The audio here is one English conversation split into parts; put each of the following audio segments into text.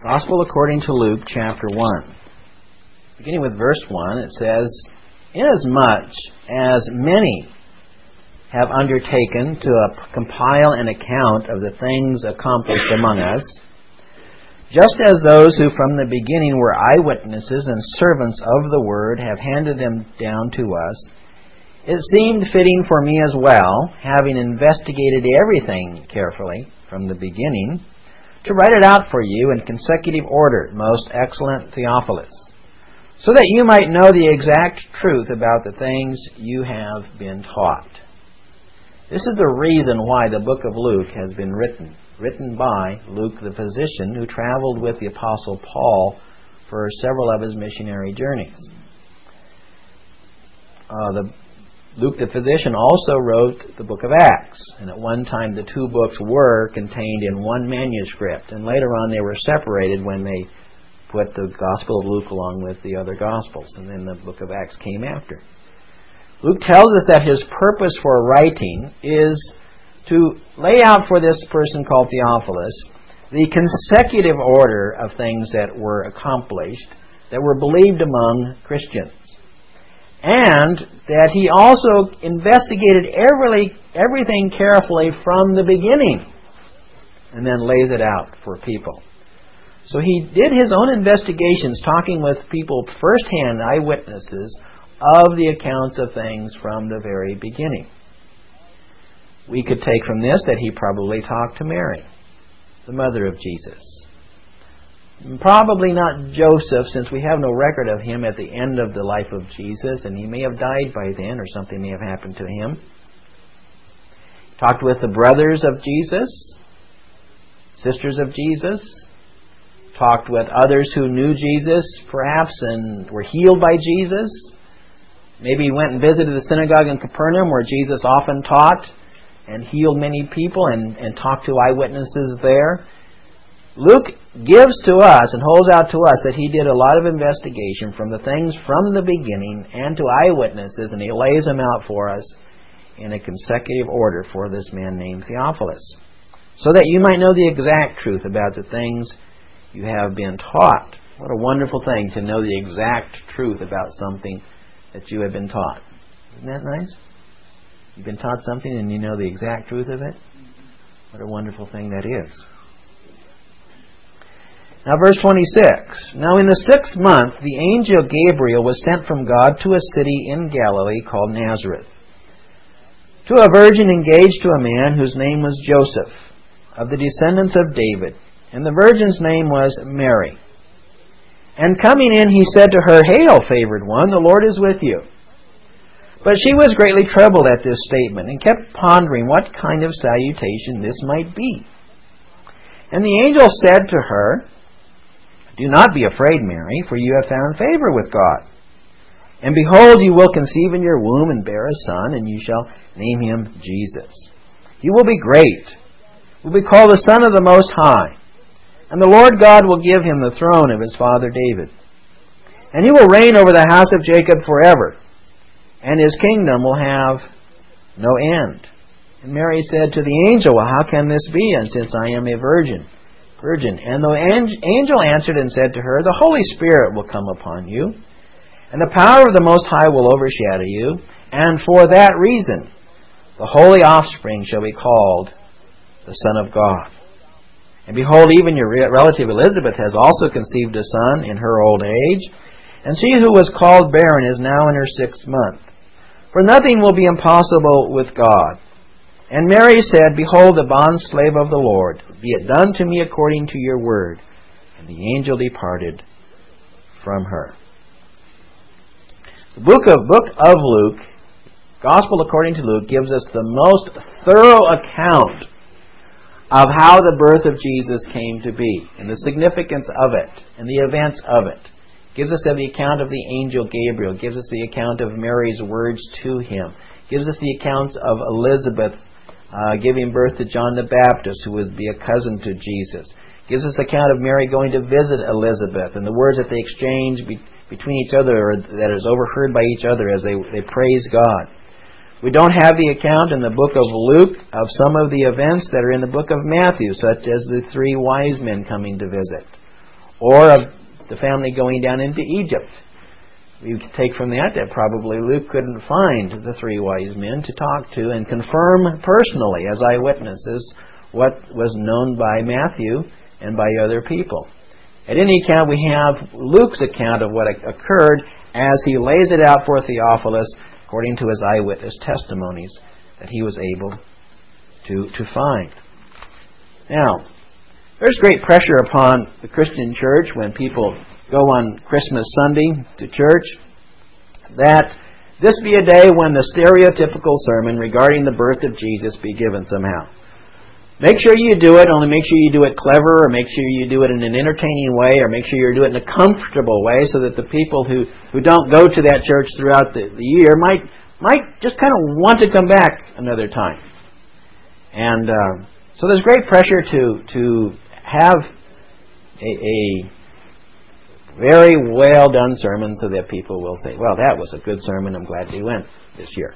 Gospel according to Luke, chapter 1. Beginning with verse 1, it says, "Inasmuch as many have undertaken to compile an account of the things accomplished among us, just as those who from the beginning were eyewitnesses and servants of the word have handed them down to us, it seemed fitting for me as well, having investigated everything carefully from the beginning, to write it out for you in consecutive order, most excellent Theophilus, so that you might know the exact truth about the things you have been taught." This is the reason why the book of Luke has been written by Luke the physician, who traveled with the Apostle Paul for several of his missionary journeys. Luke the physician also wrote the book of Acts, and at one time the two books were contained in one manuscript, and later on they were separated when they put the Gospel of Luke along with the other Gospels, and then the book of Acts came after. Luke tells us that his purpose for writing is to lay out for this person called Theophilus the consecutive order of things that were accomplished, that were believed among Christians. And that he also investigated everything carefully from the beginning and then lays it out for people. So he did his own investigations, talking with people firsthand, eyewitnesses of the accounts of things from the very beginning. We could take from this that he probably talked to Mary, the mother of Jesus. Probably not Joseph, since we have no record of him at the end of the life of Jesus, and he may have died by then, or something may have happened to him. Talked with the brothers of Jesus, sisters of Jesus. Talked with others who knew Jesus, perhaps, and were healed by Jesus. Maybe he went and visited the synagogue in Capernaum, where Jesus often taught and healed many people, and talked to eyewitnesses there. Luke gives to us and holds out to us that he did a lot of investigation from the things from the beginning and to eyewitnesses, and he lays them out for us in a consecutive order for this man named Theophilus, so that you might know the exact truth about the things you have been taught. What a wonderful thing to know the exact truth about something that you have been taught. Isn't that nice? You've been taught something and you know the exact truth of it? What a wonderful thing that is. Now verse 26. "Now in the 6th month the angel Gabriel was sent from God to a city in Galilee called Nazareth, to a virgin engaged to a man whose name was Joseph, of the descendants of David, and the virgin's name was Mary. And coming in he said to her, 'Hail, favored one, the Lord is with you.' But she was greatly troubled at this statement, and kept pondering what kind of salutation this might be. And the angel said to her, 'Do not be afraid, Mary, for you have found favor with God. And behold, you will conceive in your womb and bear a son, and you shall name him Jesus. He will be great, will be called the Son of the Most High. And the Lord God will give him the throne of his father David. And he will reign over the house of Jacob forever, and his kingdom will have no end.' And Mary said to the angel, 'Well, how can this be, and since I am a virgin? And the angel answered and said to her, 'The Holy Spirit will come upon you, and the power of the Most High will overshadow you, and for that reason the holy offspring shall be called the Son of God. And behold, even your relative Elizabeth has also conceived a son in her old age, and she who was called barren is now in her 6th month. For nothing will be impossible with God.' And Mary said, 'Behold, the bondslave of the Lord, be it done to me according to your word.' And the angel departed from her." The book of Luke, Gospel according to Luke, gives us the most thorough account of how the birth of Jesus came to be, and the significance of it, and the events of it. Gives us the account of the angel Gabriel, gives us the account of Mary's words to him, gives us the accounts of Elizabeth giving birth to John the Baptist, who would be a cousin to Jesus. Gives us account of Mary going to visit Elizabeth, and the words that they exchange between each other, or that is overheard by each other as they praise God. We don't have the account in the book of Luke of some of the events that are in the book of Matthew, such as the 3 wise men coming to visit, or of the family going down into Egypt. We take from that probably Luke couldn't find the three wise men to talk to and confirm personally as eyewitnesses what was known by Matthew and by other people. At any account, we have Luke's account of what occurred as he lays it out for Theophilus according to his eyewitness testimonies that he was able to find. Now, there's great pressure upon the Christian church when people go on Christmas Sunday to church that this be a day when the stereotypical sermon regarding the birth of Jesus be given somehow. Make sure you do it, only make sure you do it clever, or make sure you do it in an entertaining way, or make sure you do it in a comfortable way so that the people who don't go to that church throughout the year might just kind of want to come back another time. And so there's great pressure to have a very well done sermon so that people will say, well, that was a good sermon, I'm glad we went this year.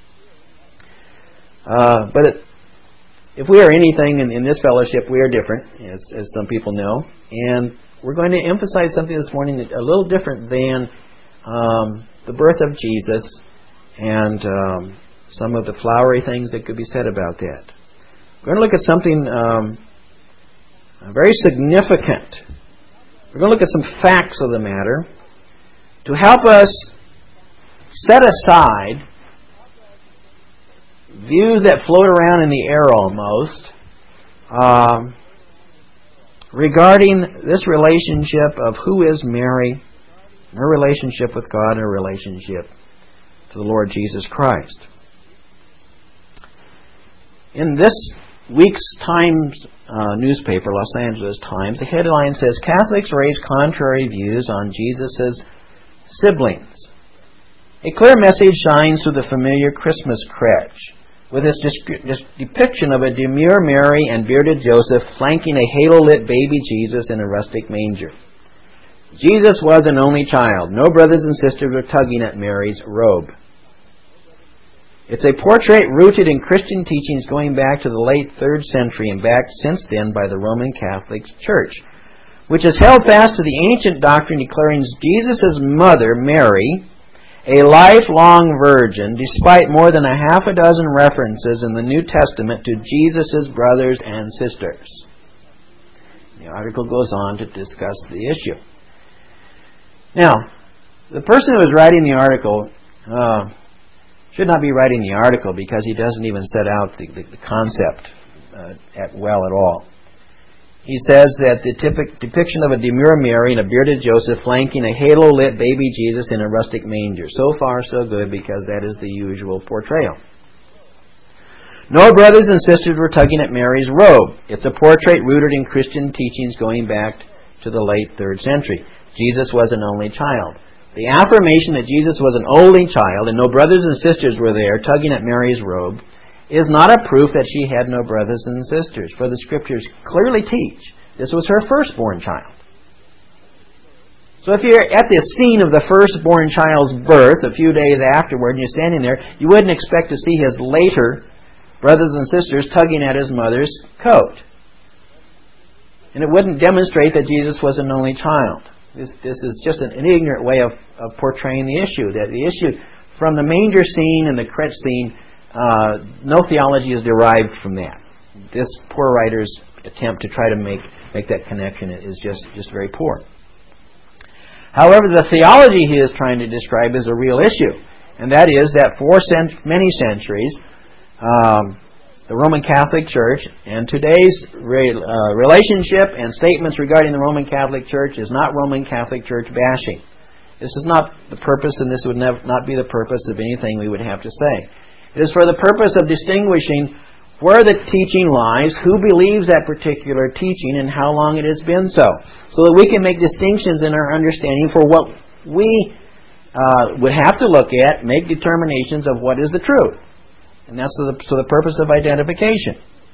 But if we are anything in this fellowship, we are different, as some people know. And we're going to emphasize something this morning that a little different than the birth of Jesus and some of the flowery things that could be said about that. We're going to look at something very significant. We're going to look at some facts of the matter to help us set aside views that float around in the air almost regarding this relationship of who is Mary, her relationship with God, and her relationship to the Lord Jesus Christ. In this week's Times newspaper, Los Angeles Times, the headline says, Catholics raise contrary views on Jesus' siblings. A clear message shines through the familiar Christmas crèche, with its depiction of a demure Mary and bearded Joseph flanking a halo-lit baby Jesus in a rustic manger. Jesus was an only child. No brothers and sisters were tugging at Mary's robe. It's a portrait rooted in Christian teachings going back to the late 3rd century and backed since then by the Roman Catholic Church, which has held fast to the ancient doctrine declaring Jesus' mother, Mary, a lifelong virgin, despite more than a half a dozen references in the New Testament to Jesus' brothers and sisters. The article goes on to discuss the issue. Now, the person who was writing the article should not be writing the article because he doesn't even set out the concept at all. He says that the depiction of a demure Mary and a bearded Joseph flanking a halo-lit baby Jesus in a rustic manger. So far, so good, because that is the usual portrayal. No brothers and sisters were tugging at Mary's robe. It's a portrait rooted in Christian teachings going back to the late 3rd century. Jesus was an only child. The affirmation that Jesus was an only child and no brothers and sisters were there tugging at Mary's robe is not a proof that she had no brothers and sisters, for the Scriptures clearly teach this was her firstborn child. So if you're at the scene of the firstborn child's birth a few days afterward and you're standing there, you wouldn't expect to see his later brothers and sisters tugging at his mother's coat. And it wouldn't demonstrate that Jesus was an only child. This is just an ignorant way of portraying the issue. That the issue from the manger scene and the crèche scene, no theology is derived from that. This poor writer's attempt to try to make that connection is just very poor. However, the theology he is trying to describe is a real issue, and that is that for many centuries, the Roman Catholic Church and today's relationship and statements regarding the Roman Catholic Church is not Roman Catholic Church bashing. This is not the purpose, and this would not be the purpose of anything we would have to say. It is for the purpose of distinguishing where the teaching lies, who believes that particular teaching, and how long it has been so that we can make distinctions in our understanding for what we would have to look at, make determinations of what is the truth. And that's the purpose of identification.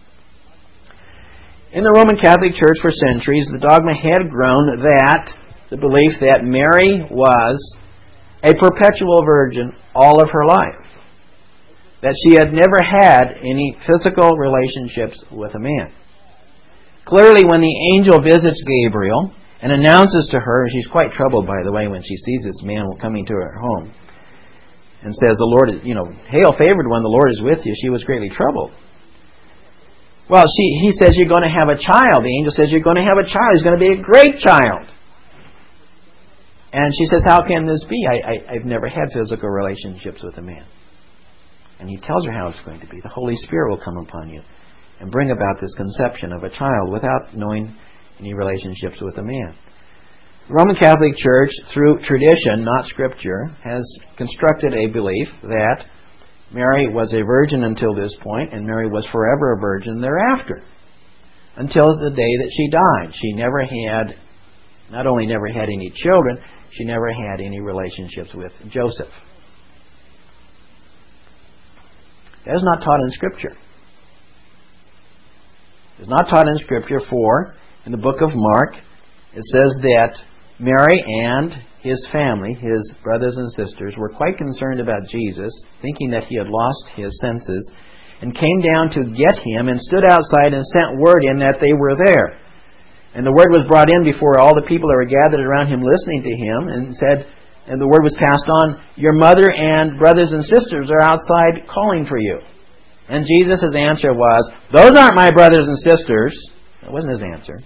In the Roman Catholic Church for centuries, the dogma had grown that the belief that Mary was a perpetual virgin all of her life. That she had never had any physical relationships with a man. Clearly, when the angel visits Gabriel and announces to her, she's quite troubled, by the way, when she sees this man coming to her home, and says, the Lord is, hail favored one, the Lord is with you. She was greatly troubled. Well, he says, you're going to have a child. The angel says, you're going to have a child. He's going to be a great child. And she says, how can this be? I've never had physical relationships with a man. And he tells her how it's going to be. The Holy Spirit will come upon you and bring about this conception of a child without knowing any relationships with a man. The Roman Catholic Church, through tradition, not Scripture, has constructed a belief that Mary was a virgin until this point, and Mary was forever a virgin thereafter, until the day that she died. She not only never had any children, she never had any relationships with Joseph. That is not taught in Scripture. It is not taught in Scripture, for in the book of Mark, it says that Mary and his family, his brothers and sisters, were quite concerned about Jesus, thinking that he had lost his senses, and came down to get him and stood outside and sent word in that they were there. And the word was brought in before all the people that were gathered around him listening to him, and the word was passed on, your mother and brothers and sisters are outside calling for you. And Jesus' answer was, those aren't my brothers and sisters. That wasn't his answer.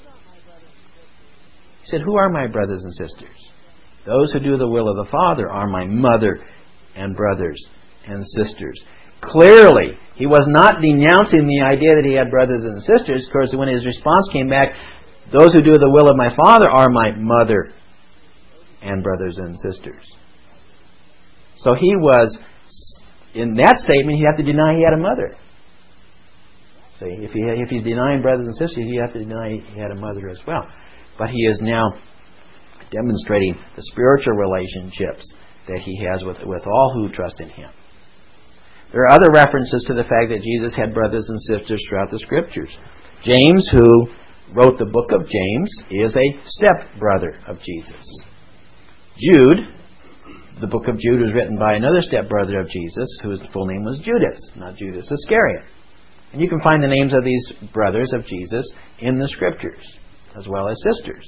He said, who are my brothers and sisters? Those who do the will of the Father are my mother and brothers and sisters. Clearly, he was not denouncing the idea that he had brothers and sisters, because when his response came back, those who do the will of my Father are my mother and brothers and sisters. So he was, in that statement, he'd have to deny he had a mother. So if he's denying brothers and sisters, he'd have to deny he had a mother as well. But he is now demonstrating the spiritual relationships that he has with all who trust in him. There are other references to the fact that Jesus had brothers and sisters throughout the Scriptures. James, who wrote the book of James, is a step-brother of Jesus. Jude, the book of Jude was written by another step-brother of Jesus, whose full name was Judas, not Judas Iscariot. And you can find the names of these brothers of Jesus in the Scriptures, as well as sisters.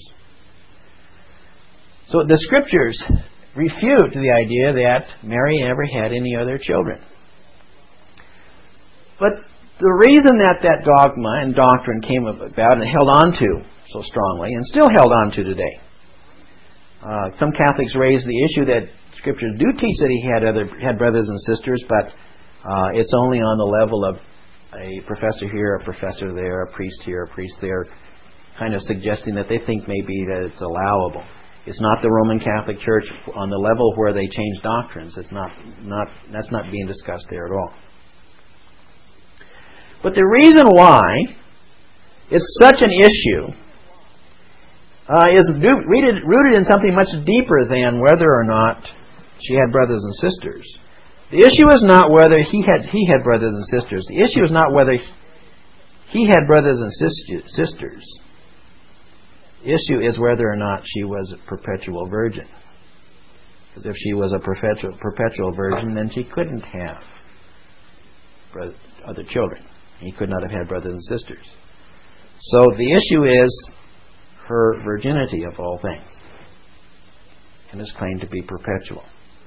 So the Scriptures refute the idea that Mary ever had any other children. But the reason that dogma and doctrine came about and held on to so strongly, and still held on to today, some Catholics raise the issue that Scriptures do teach that he had brothers and sisters, but it's only on the level of a professor here, a professor there, a priest here, a priest there, kind of suggesting that they think maybe that it's allowable. It's not the Roman Catholic Church on the level where they change doctrines. That's not being discussed there at all. But the reason why it's such an issue is rooted in something much deeper than whether or not she had brothers and sisters. The issue is not whether he had brothers and sisters. The issue is not whether he had brothers and sisters. The issue is whether or not she was a perpetual virgin. Because if she was a perpetual virgin, then she couldn't have other children. He could not have had brothers and sisters. So the issue is her virginity of all things, and is claimed to be perpetual.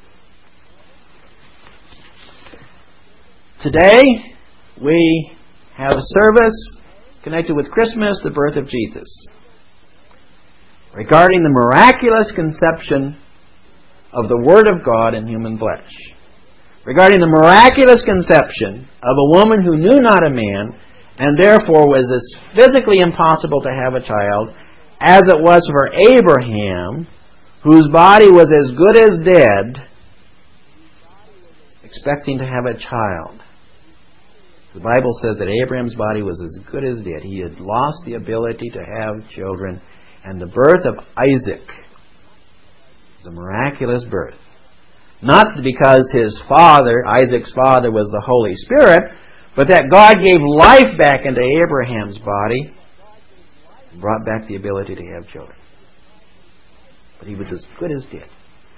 Today, we have a service connected with Christmas, the birth of Jesus, regarding the miraculous conception of the Word of God in human flesh, regarding the miraculous conception of a woman who knew not a man, and therefore was as physically impossible to have a child as it was for Abraham, whose body was as good as dead, expecting to have a child. The Bible says that Abraham's body was as good as dead. He had lost the ability to have children, and the birth of Isaac was a miraculous birth. Not because his father, Isaac's father, was the Holy Spirit, but that God gave life back into Abraham's body and brought back the ability to have children. But he was as good as dead.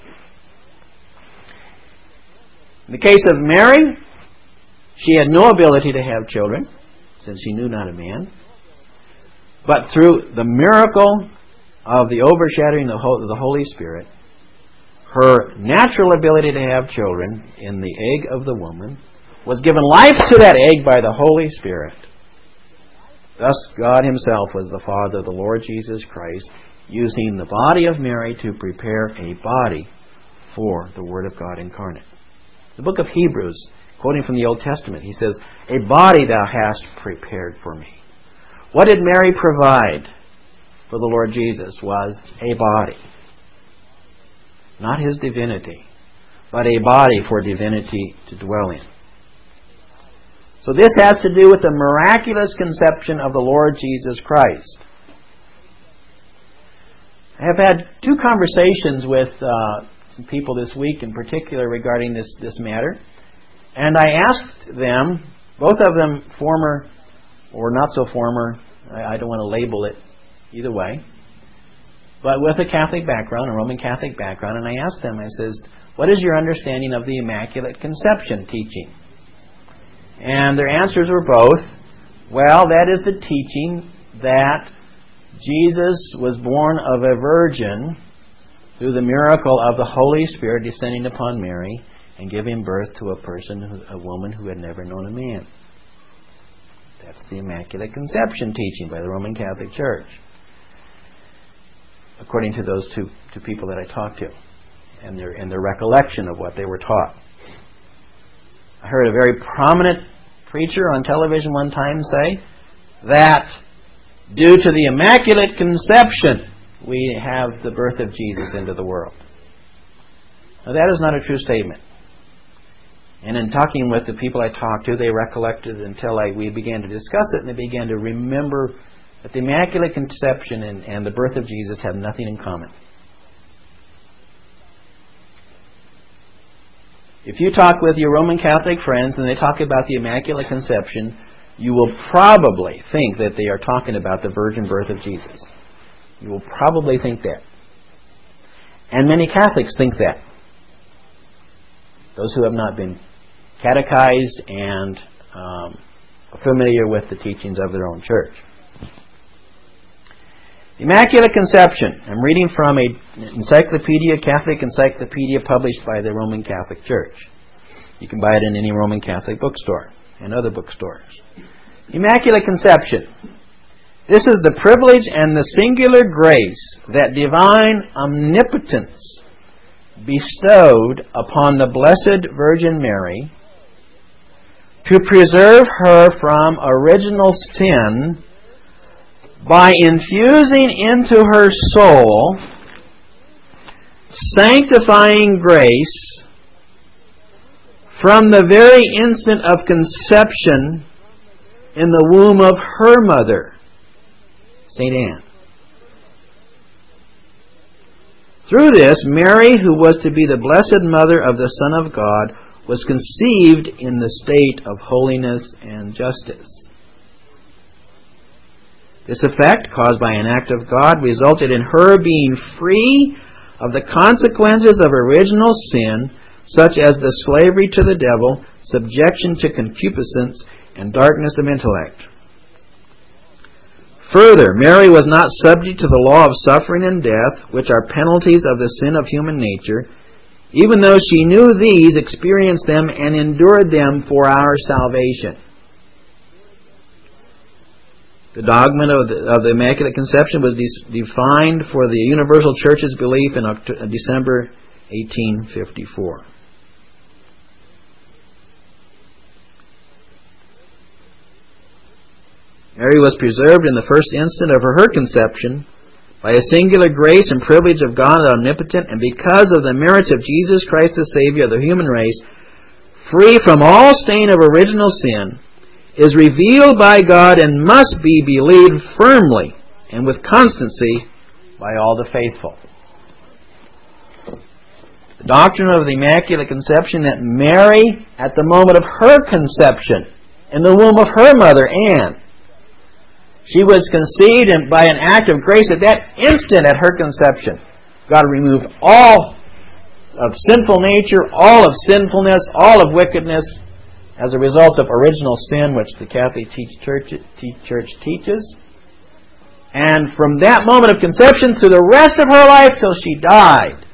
In the case of Mary, she had no ability to have children, since she knew not a man. But through the miracle of the overshadowing of the Holy Spirit, her natural ability to have children in the egg of the woman, was given life to that egg by the Holy Spirit. Thus God Himself was the Father of the Lord Jesus Christ, using the body of Mary to prepare a body for the Word of God incarnate. The book of Hebrews, quoting from the Old Testament, he says, "A body thou hast prepared for me." What did Mary provide for the Lord Jesus? Was a body. Not His divinity, but a body for divinity to dwell in. So this has to do with the miraculous conception of the Lord Jesus Christ. I have had 2 conversations with some people this week in particular regarding this matter. And I asked them, both of them former or not so former, I don't want to label it either way, but with a Catholic background, a Roman Catholic background, and I asked them, I says, what is your understanding of the Immaculate Conception teaching? And their answers were both, well, that is the teaching that Jesus was born of a virgin through the miracle of the Holy Spirit descending upon Mary and giving birth to a woman who had never known a man. That's the Immaculate Conception teaching by the Roman Catholic Church, according to those two people that I talked to, and their recollection of what they were taught. I heard a very prominent preacher on television one time say that due to the Immaculate Conception, we have the birth of Jesus into the world. Now that is not a true statement. And in talking with the people I talked to, they recollected until we began to discuss it, and they began to remember that the Immaculate Conception and the birth of Jesus have nothing in common. If you talk with your Roman Catholic friends and they talk about the Immaculate Conception, you will probably think that they are talking about the virgin birth of Jesus. You will probably think that. And many Catholics think that. Those who have not been catechized and familiar with the teachings of their own church. Immaculate Conception. I'm reading from a Catholic encyclopedia published by the Roman Catholic Church. You can buy it in any Roman Catholic bookstore and other bookstores. Immaculate Conception. This is the privilege and the singular grace that divine omnipotence bestowed upon the Blessed Virgin Mary to preserve her from original sin by infusing into her soul sanctifying grace from the very instant of conception in the womb of her mother, St. Anne. Through this, Mary, who was to be the blessed mother of the Son of God, was conceived in the state of holiness and justice. This effect, caused by an act of God, resulted in her being free of the consequences of original sin, such as the slavery to the devil, subjection to concupiscence, and darkness of intellect. Further, Mary was not subject to the law of suffering and death, which are penalties of the sin of human nature, even though she knew these, experienced them, and endured them for our salvation. The dogma of the Immaculate Conception was defined for the Universal Church's belief in December 1854. Mary was preserved in the first instant of her conception by a singular grace and privilege of God omnipotent, and because of the merits of Jesus Christ the Savior of the human race, free from all stain of original sin, is revealed by God and must be believed firmly and with constancy by all the faithful. The doctrine of the Immaculate Conception, that Mary, at the moment of her conception, in the womb of her mother, Anne, she was conceived by an act of grace at that instant at her conception. God removed all of sinful nature, all of sinfulness, all of wickedness as a result of original sin, which the Catholic Church teaches. And from that moment of conception through the rest of her life till she died,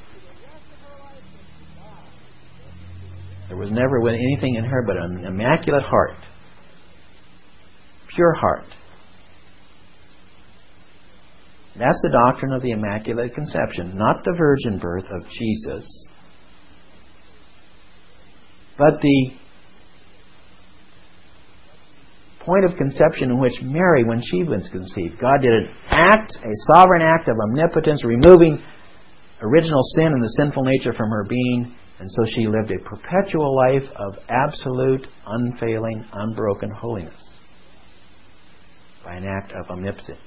there was never anything in her but an immaculate heart. Pure heart. That's the doctrine of the Immaculate Conception, not the virgin birth of Jesus, but the point of conception in which Mary, when she was conceived, God did an act, a sovereign act of omnipotence, removing original sin and the sinful nature from her being, and so she lived a perpetual life of absolute, unfailing, unbroken holiness by an act of omnipotence.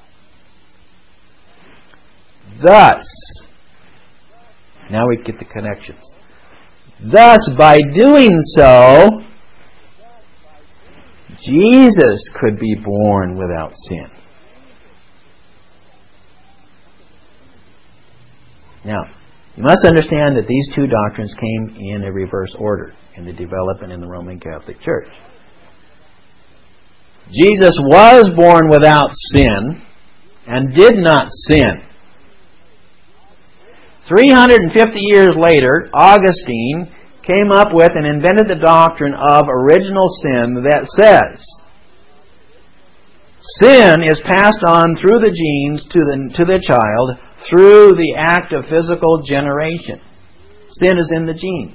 Thus, now we get the connections. Thus, by doing so, Jesus could be born without sin. Now, you must understand that these two doctrines came in a reverse order in the development in the Roman Catholic Church. Jesus was born without sin and did not sin. 350 years later, Augustine came up with and invented the doctrine of original sin that says sin is passed on through the genes to the child through the act of physical generation. Sin is in the genes.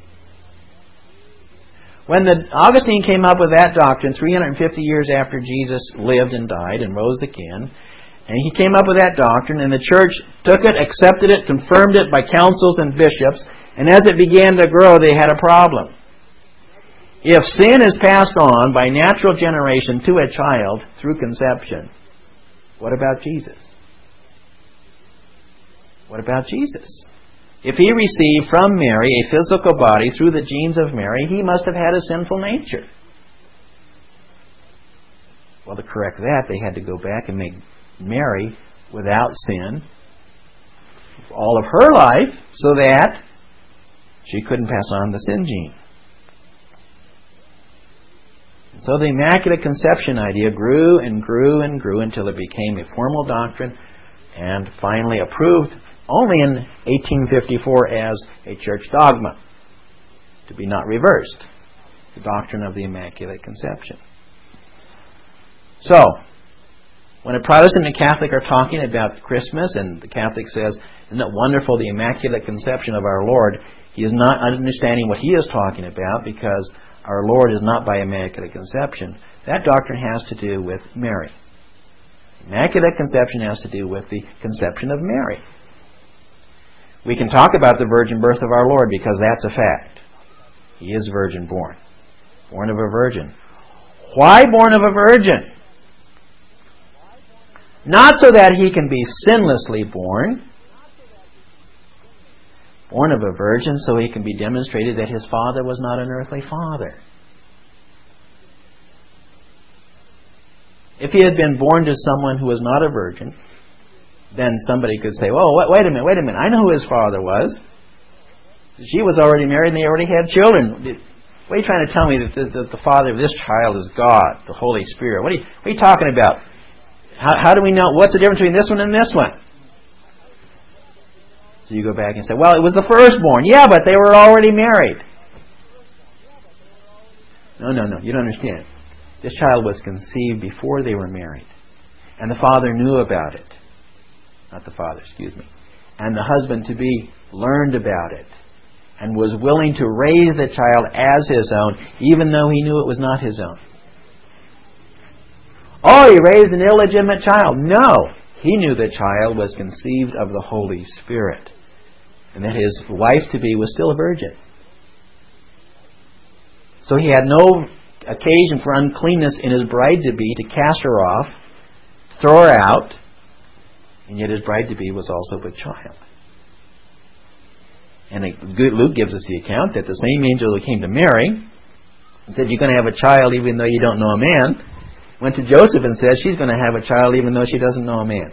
When Augustine came up with that doctrine 350 years after Jesus lived and died and rose again, and he came up with that doctrine, and the church took it, accepted it, confirmed it by councils and bishops, and as it began to grow, they had a problem. If sin is passed on by natural generation to a child through conception, what about Jesus? What about Jesus? If he received from Mary a physical body through the genes of Mary, he must have had a sinful nature. Well, to correct that, they had to go back and make Mary without sin all of her life so that she couldn't pass on the sin gene. So the Immaculate Conception idea grew and grew and grew until it became a formal doctrine and finally approved only in 1854 as a church dogma, to be not reversed, the doctrine of the Immaculate Conception. So, when a Protestant and a Catholic are talking about Christmas, and the Catholic says, isn't it wonderful, the Immaculate Conception of our Lord, he is not understanding what he is talking about because our Lord is not by Immaculate Conception. That doctrine has to do with Mary. Immaculate Conception has to do with the conception of Mary. We can talk about the virgin birth of our Lord because that's a fact. He is virgin born. Born of a virgin. Why born of a virgin? Not so that he can be sinlessly born. Born of a virgin so he can be demonstrated that his father was not an earthly father. If he had been born to someone who was not a virgin, then somebody could say, well, wait a minute, I know who his father was. She was already married and they already had children. What are you trying to tell me that the father of this child is God, the Holy Spirit? What are you talking about? How do we know? What's the difference between this one and this one? So you go back and say, well, it was the firstborn. Yeah, but they were already married. No, you don't understand. This child was conceived before they were married. And the father knew about it. Not the father, excuse me. And the husband-to-be learned about it and was willing to raise the child as his own, even though he knew it was not his own. Oh, he raised an illegitimate child. No. He knew the child was conceived of the Holy Spirit and that his wife-to-be was still a virgin. So he had no occasion for uncleanness in his bride-to-be to cast her off, throw her out, and yet his bride-to-be was also with child. And Luke gives us the account that the same angel who came to Mary and said, you're going to have a child even though you don't know a man, went to Joseph and said, she's going to have a child even though she doesn't know a man.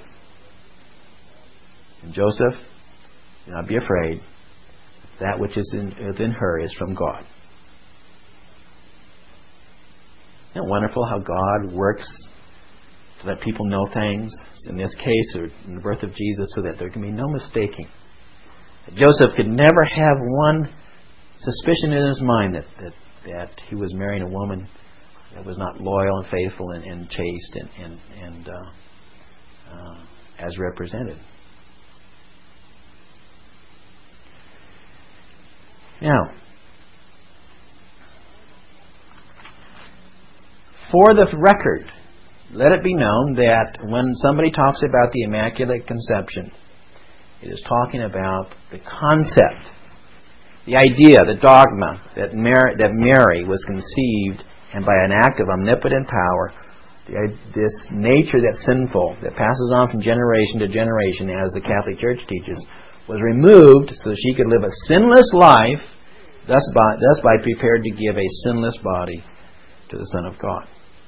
And Joseph, do not be afraid. That which is within her is from God. Isn't it wonderful how God works to let people know things, in this case, or in the birth of Jesus, so that there can be no mistaking. Joseph could never have one suspicion in his mind that he was marrying a woman that was not loyal and faithful and chaste and as represented. Now, for the record, let it be known that when somebody talks about the Immaculate Conception, it is talking about the concept, the idea, the dogma that Mary was conceived, and by an act of omnipotent power, this nature that's sinful, that passes on from generation to generation, as the Catholic Church teaches, was removed so she could live a sinless life, thus by prepared to give a sinless body to the Son of God.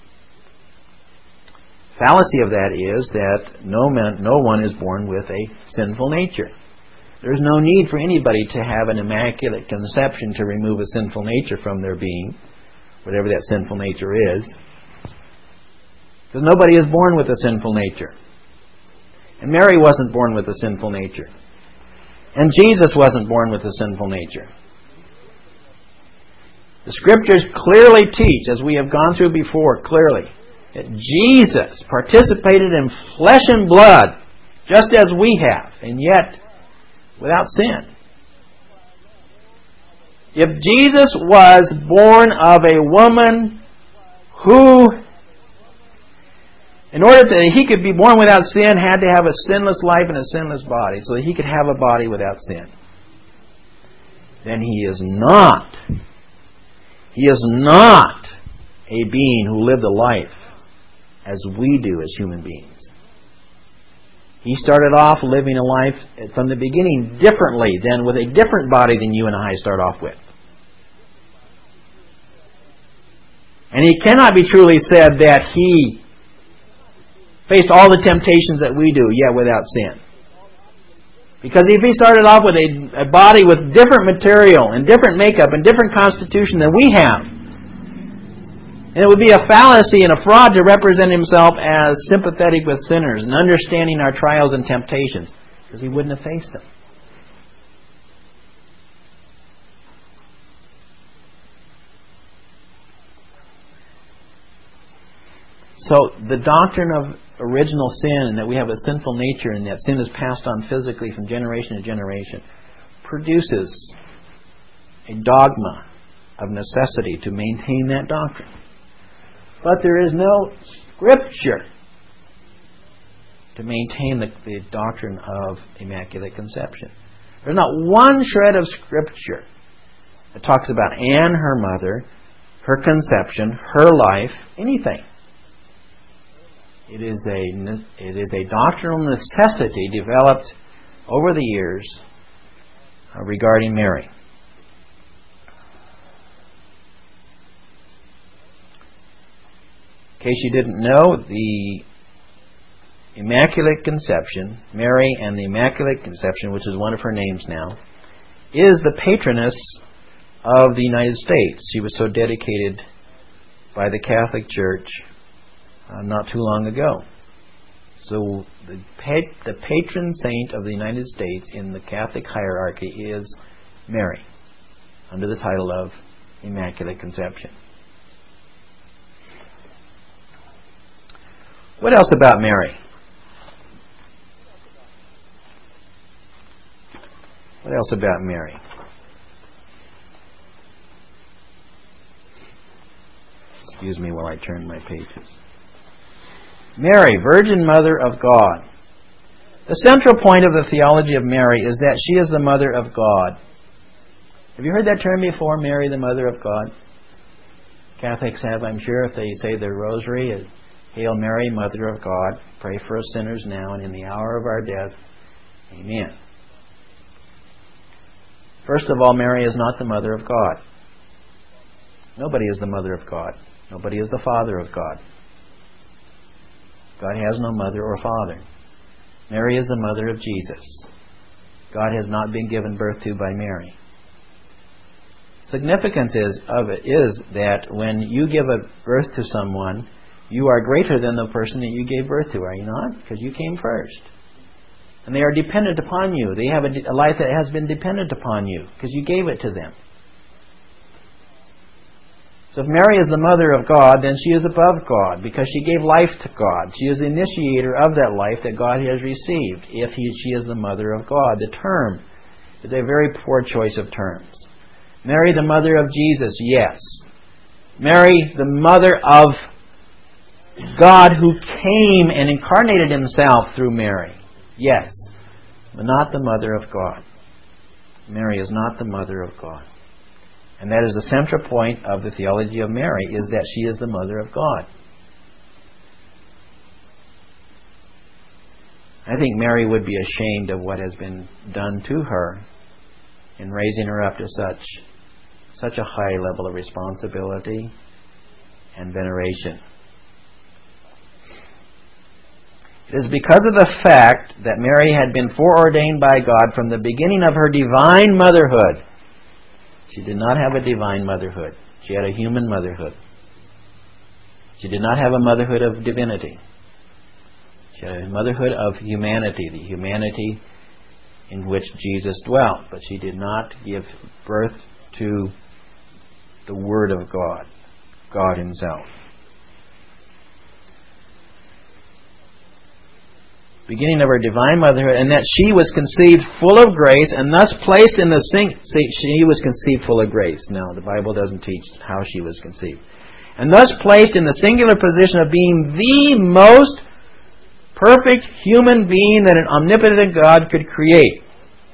Fallacy of that is that no one is born with a sinful nature. There's no need for anybody to have an immaculate conception to remove a sinful nature from their being, whatever that sinful nature is. Because nobody is born with a sinful nature. And Mary wasn't born with a sinful nature. And Jesus wasn't born with a sinful nature. The Scriptures clearly teach, as we have gone through before, clearly, that Jesus participated in flesh and blood just as we have, and yet without sin. If Jesus was born of a woman who, in order that he could be born without sin, had to have a sinless life and a sinless body, so that he could have a body without sin, then he is not a being who lived a life as we do as human beings. He started off living a life from the beginning differently, than with a different body than you and I start off with. And he cannot be truly said that he faced all the temptations that we do, yet without sin. Because if he started off with a body with different material and different makeup and different constitution than we have, and it would be a fallacy and a fraud to represent himself as sympathetic with sinners and understanding our trials and temptations, because he wouldn't have faced them. So the doctrine of original sin, and that we have a sinful nature and that sin is passed on physically from generation to generation, produces a dogma of necessity to maintain that doctrine. But there is no Scripture to maintain the doctrine of Immaculate Conception. There's not one shred of Scripture that talks about Anne, her mother, her conception, her life, anything. It is a doctrinal necessity developed over the years regarding Mary. In case you didn't know, the Immaculate Conception, Mary and the Immaculate Conception, which is one of her names now, is the patroness of the United States. She was so dedicated by the Catholic Church not too long ago. So the patron saint of the United States in the Catholic hierarchy is Mary, under the title of Immaculate Conception. What else about Mary? What else about Mary? Excuse me while I turn my pages. Mary, Virgin Mother of God. The central point of the theology of Mary is that she is the Mother of God. Have you heard that term before, Mary, the Mother of God? Catholics have, I'm sure, if they say their rosary, Hail Mary, Mother of God, pray for us sinners now and in the hour of our death. Amen. First of all, Mary is not the Mother of God. Nobody is the Mother of God. Nobody is the Father of God. God has no mother or father. Mary is the mother of Jesus. God has not been given birth to by Mary. Significance of it is that when you give a birth to someone, You are greater than the person that you gave birth to, are you not? Because you came first. And they are dependent upon you. They have a life that has been dependent upon you because you gave it to them. So if Mary is the mother of God, then she is above God because she gave life to God. She is the initiator of that life that God has received if she is the mother of God. The term is a very poor choice of terms. Mary, the mother of Jesus, yes. Mary, the mother of God who came and incarnated himself through Mary, yes. But not the mother of God. Mary is not the mother of God. And that is the central point of the theology of Mary, is that she is the mother of God. I think Mary would be ashamed of what has been done to her in raising her up to such a high level of responsibility and veneration. It is because of the fact that Mary had been foreordained by God from the beginning of her divine motherhood. She did not have a divine motherhood. She had a human motherhood. She did not have a motherhood of divinity. She had a motherhood of humanity, the humanity in which Jesus dwelt. But she did not give birth to the Word of God, God Himself. Beginning of her divine motherhood, and that she was conceived full of grace, and thus placed in the she was conceived full of grace. Now, the Bible doesn't teach how she was conceived. And thus placed in the singular position of being the most perfect human being that an omnipotent God could create.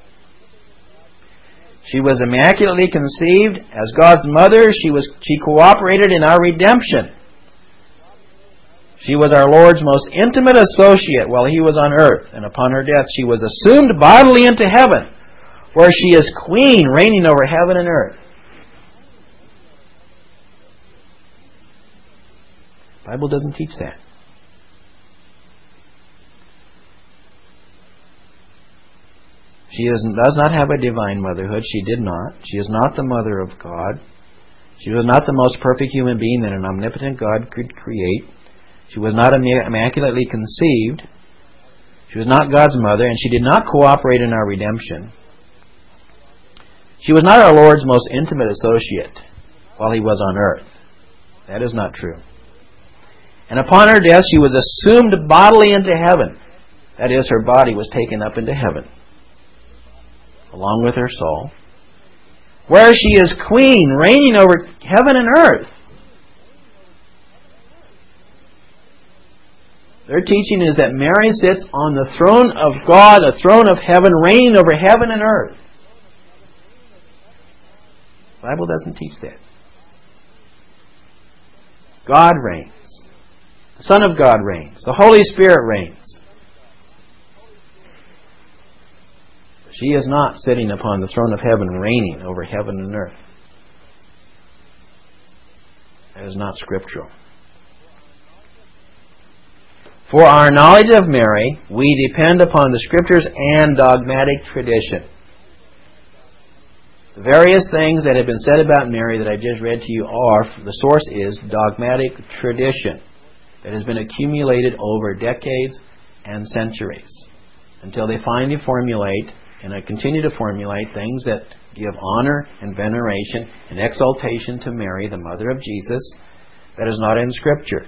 She was immaculately conceived. As God's mother, she cooperated in our redemption. She was our Lord's most intimate associate while He was on earth, and upon her death she was assumed bodily into heaven, where she is queen, reigning over heaven and earth. The Bible doesn't teach that. She does not have a divine motherhood. She did not. She is not the mother of God. She was not the most perfect human being that an omnipotent God could create. She was not immaculately conceived. She was not God's mother, and she did not cooperate in our redemption. She was not our Lord's most intimate associate while He was on earth. That is not true. And upon her death, she was assumed bodily into heaven. That is, her body was taken up into heaven, along with her soul, where she is queen, reigning over heaven and earth. Their teaching is that Mary sits on the throne of God, a throne of heaven, reigning over heaven and earth. The Bible doesn't teach that. God reigns. The Son of God reigns. The Holy Spirit reigns. She is not sitting upon the throne of heaven, reigning over heaven and earth. That is not scriptural. For our knowledge of Mary, we depend upon the Scriptures and dogmatic tradition. The various things that have been said about Mary that I just read to you the source is dogmatic tradition that has been accumulated over decades and centuries until they finally formulate, and I continue to formulate, things that give honor and veneration and exaltation to Mary, the mother of Jesus, that is not in Scripture.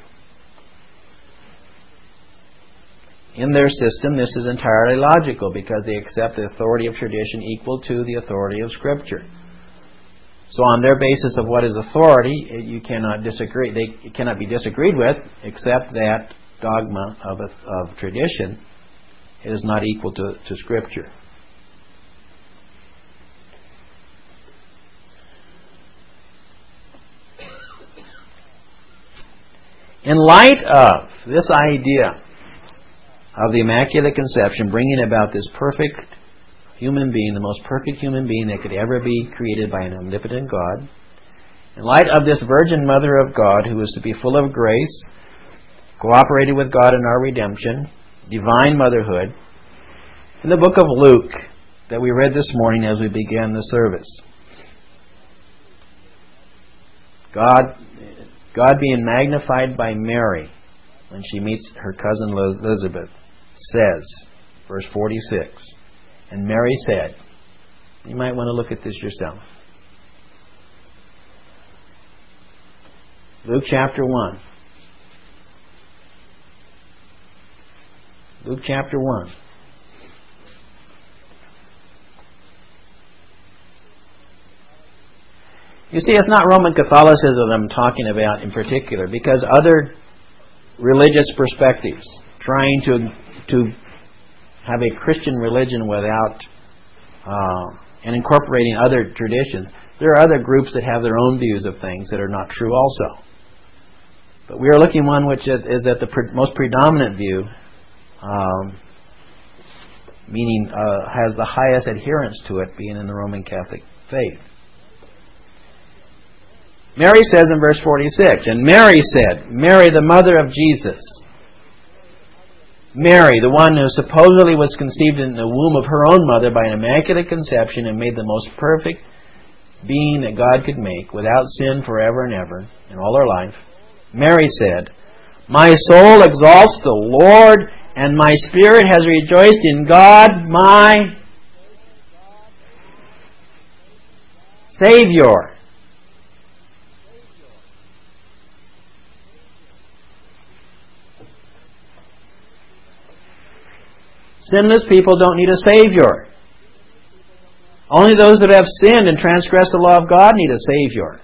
In their system, this is entirely logical because they accept the authority of tradition equal to the authority of Scripture. So on their basis of what is authority, you cannot disagree. It cannot be disagreed with, except that dogma of tradition is not equal to Scripture. In light of this idea of the Immaculate Conception bringing about this perfect human being, the most perfect human being that could ever be created by an omnipotent God, in light of this Virgin Mother of God who is to be full of grace, cooperated with God in our redemption, divine motherhood, in the book of Luke that we read this morning as we began the service, God God being magnified by Mary when she meets her cousin Elizabeth says, verse 46, and Mary said, you might want to look at this yourself. Luke chapter 1. Luke chapter 1. You see, it's not Roman Catholicism I'm talking about in particular, because other religious perspectives trying to have a Christian religion without and incorporating other traditions, there are other groups that have their own views of things that are not true also. But we are looking one which is at the most predominant view, meaning has the highest adherence to it, being in the Roman Catholic faith. Mary says in verse 46, and Mary said, Mary the mother of Jesus, Mary, the one who supposedly was conceived in the womb of her own mother by an immaculate conception and made the most perfect being that God could make, without sin forever and ever, in all her life, Mary said, my soul exalts the Lord, and my spirit has rejoiced in God, my Savior. Sinless people don't need a Savior. Only those that have sinned and transgressed the law of God need a Savior.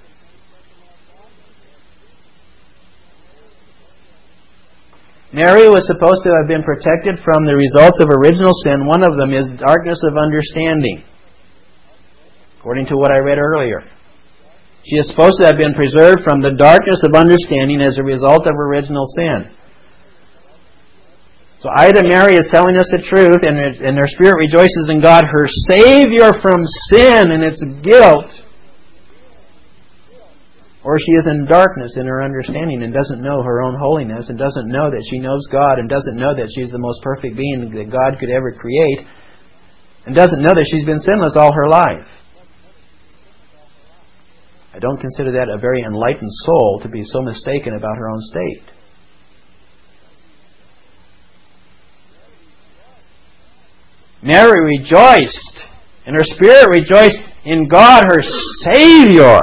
Mary was supposed to have been protected from the results of original sin. One of them is darkness of understanding, according to what I read earlier. She is supposed to have been preserved from the darkness of understanding as a result of original sin. So either Mary is telling us the truth and her spirit rejoices in God, her Savior from sin and its guilt, or she is in darkness in her understanding and doesn't know her own holiness and doesn't know that she knows God and doesn't know that she's the most perfect being that God could ever create and doesn't know that she's been sinless all her life. I don't consider that a very enlightened soul to be so mistaken about her own state. Mary rejoiced, and her spirit rejoiced in God, her Savior.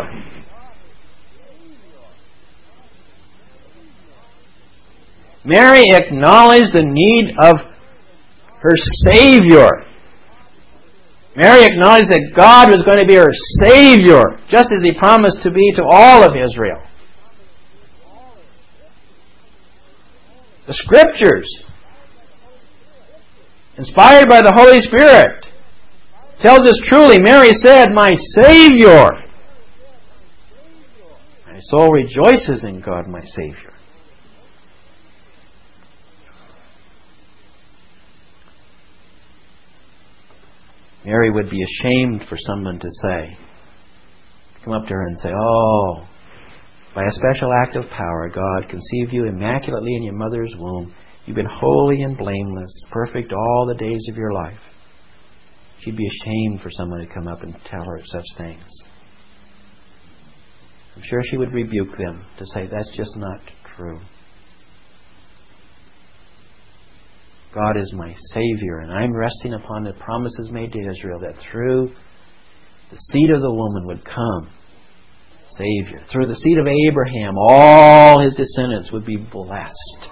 Mary acknowledged the need of her Savior. Mary acknowledged that God was going to be her Savior, just as He promised to be to all of Israel. The Scriptures, inspired by the Holy Spirit, tells us truly, Mary said, my Savior. My soul rejoices in God, my Savior. Mary would be ashamed for someone to say, come up to her and say, oh, by a special act of power, God conceived you immaculately in your mother's womb. You've been holy and blameless, perfect all the days of your life. She'd be ashamed for someone to come up and tell her such things. I'm sure she would rebuke them to say, that's just not true. God is my Savior, and I'm resting upon the promises made to Israel that through the seed of the woman would come Savior. Through the seed of Abraham, all his descendants would be blessed.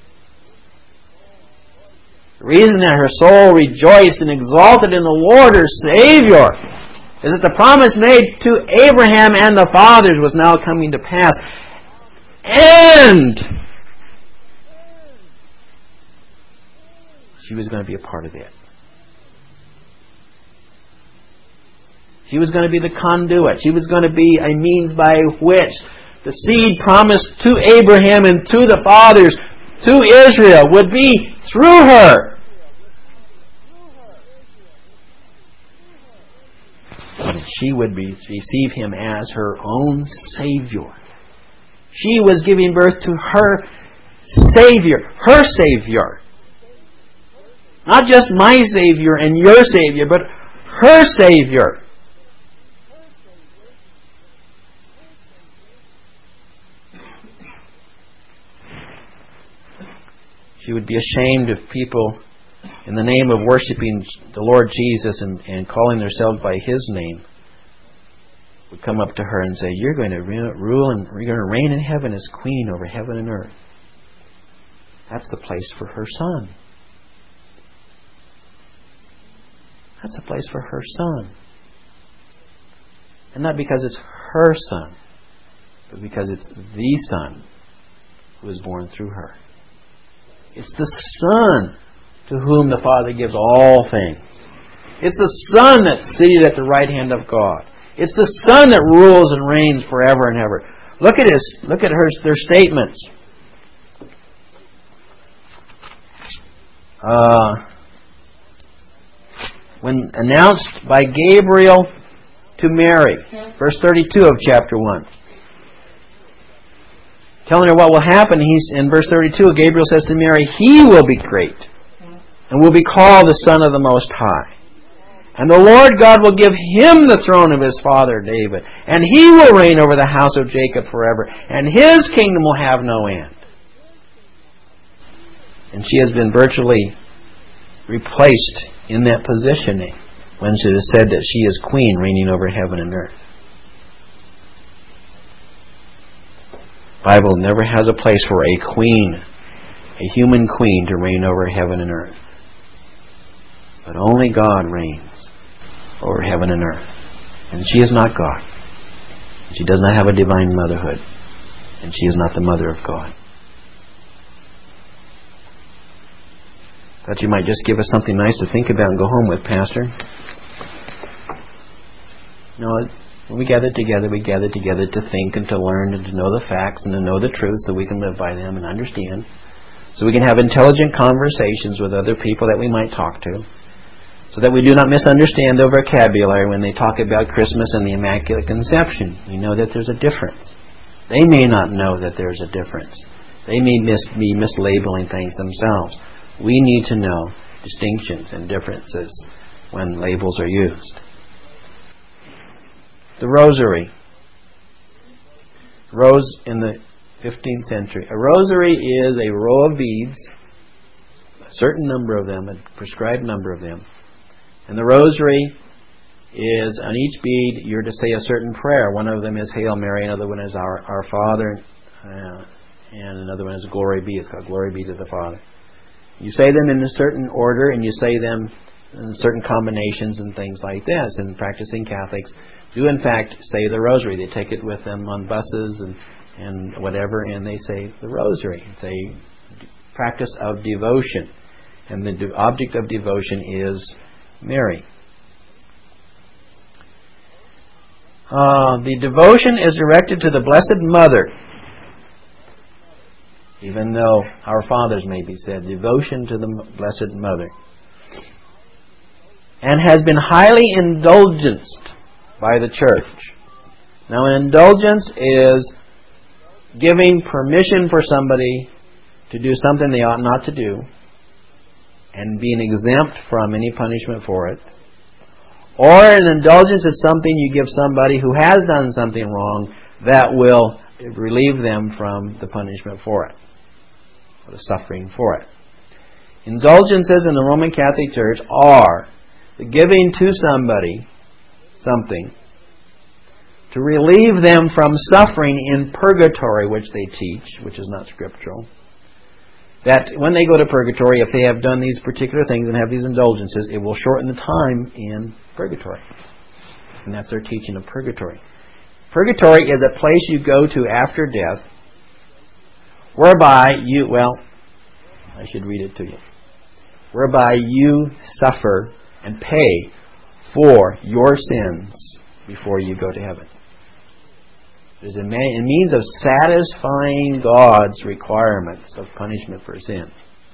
The reason that her soul rejoiced and exalted in the Lord, her Savior, is that the promise made to Abraham and the fathers was now coming to pass. And she was going to be a part of it. She was going to be the conduit. She was going to be a means by which the seed promised to Abraham and to the fathers, to Israel, would be through her. And she would receive him as her own Savior. She was giving birth to her Savior. Her Savior. Not just my Savior and your Savior, but her Savior. She would be ashamed if people, in the name of worshiping the Lord Jesus and calling themselves by His name, would come up to her and say, "You're going to rule and you're going to reign in heaven as queen over heaven and earth." That's the place for her son. That's the place for her son. And not because it's her son, but because it's the Son who is born through her. It's the Son to whom the Father gives all things. It's the Son that's seated at the right hand of God. It's the Son that rules and reigns forever and ever. Look at their statements. When announced by Gabriel to Mary, verse 32 of chapter 1. Telling her what will happen, in verse 32, Gabriel says to Mary, "He will be great and will be called the Son of the Most High. And the Lord God will give him the throne of his father David, and he will reign over the house of Jacob forever, and his kingdom will have no end." And she has been virtually replaced in that positioning when it is said that she is queen reigning over heaven and earth. The Bible never has a place for a queen, a human queen, to reign over heaven and earth. But only God reigns over heaven and earth. And she is not God. She does not have a divine motherhood. And she is not the mother of God. Thought you might just give us something nice to think about and go home with, Pastor. No, when we gather together to think and to learn and to know the facts and to know the truth so we can live by them and understand. So we can have intelligent conversations with other people that we might talk to. So that we do not misunderstand their vocabulary when they talk about Christmas and the Immaculate Conception. We know that there's a difference. They may not know that there's a difference. They may be mislabeling things themselves. We need to know distinctions and differences when labels are used. The rosary rose in the 15th century. A rosary is a row of beads, a certain number of them, a prescribed number of them. And the rosary is, on each bead, you're to say a certain prayer. One of them is Hail Mary, another one is Our Father, and another one is Glory Be. It's called Glory Be to the Father. You say them in a certain order, and you say them in certain combinations and things like this. And practicing Catholics do, in fact, say the rosary. They take it with them on buses and whatever, and they say the rosary. It's a practice of devotion. And the object of devotion is Mary. The devotion is directed to the Blessed Mother. Even though Our Fathers may be said, devotion to the Blessed Mother. And has been highly indulgenced by the Church. Now, an indulgence is giving permission for somebody to do something they ought not to do and being exempt from any punishment for it. Or an indulgence is something you give somebody who has done something wrong that will relieve them from the punishment for it, or the suffering for it. Indulgences in the Roman Catholic Church are the giving to somebody something to relieve them from suffering in purgatory, which they teach, which is not scriptural. That when they go to purgatory, if they have done these particular things and have these indulgences, it will shorten the time in purgatory. And that's their teaching of purgatory. Purgatory is a place you go to after death, whereby you, I should read it to you, whereby you suffer and pay for your sins before you go to heaven. It is a means of satisfying God's requirements of punishment for sin.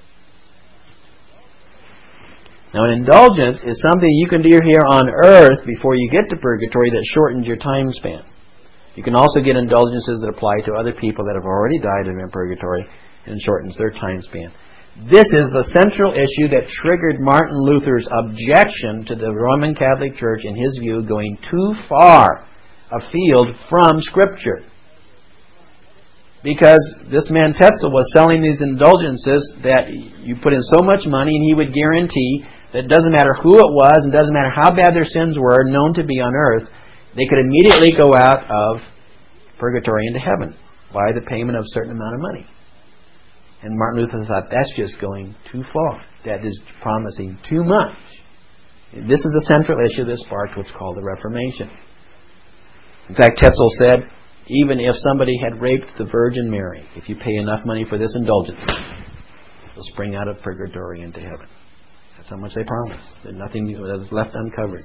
Now, an indulgence is something you can do here on earth before you get to purgatory that shortens your time span. You can also get indulgences that apply to other people that have already died and are in purgatory and shortens their time span. This is the central issue that triggered Martin Luther's objection to the Roman Catholic Church, in his view, going too far afield from Scripture. because this man Tetzel was selling these indulgences that you put in so much money, and he would guarantee that it doesn't matter who it was, and doesn't matter how bad their sins were, known to be on earth, they could immediately go out of purgatory into heaven by the payment of a certain amount of money. And Martin Luther thought, that's just going too far. That is promising too much. This is the central issue that sparked what's called the Reformation. In fact, Tetzel said, even if somebody had raped the Virgin Mary, if you pay enough money for this indulgence, you'll spring out of purgatory into heaven. That's how much they promised. That nothing was left uncovered.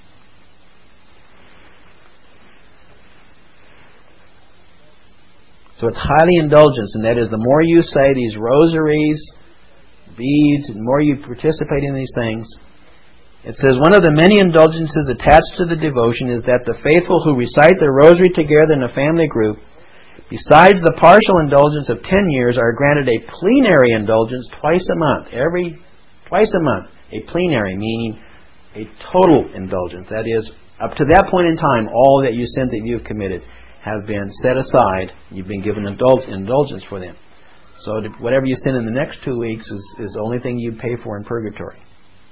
So it's highly indulgence, and that is the more you say these rosaries, beads, the more you participate in these things. It says, one of the many indulgences attached to the devotion is that the faithful who recite the rosary together in a family group, besides the partial indulgence of 10 years, are granted a plenary indulgence twice a month. Twice a month. A plenary, meaning a total indulgence. That is, up to that point in time, all that you sins that you've committed have been set aside. You've been given indulgence for them. So whatever you sin in the next 2 weeks is the only thing you pay for in purgatory.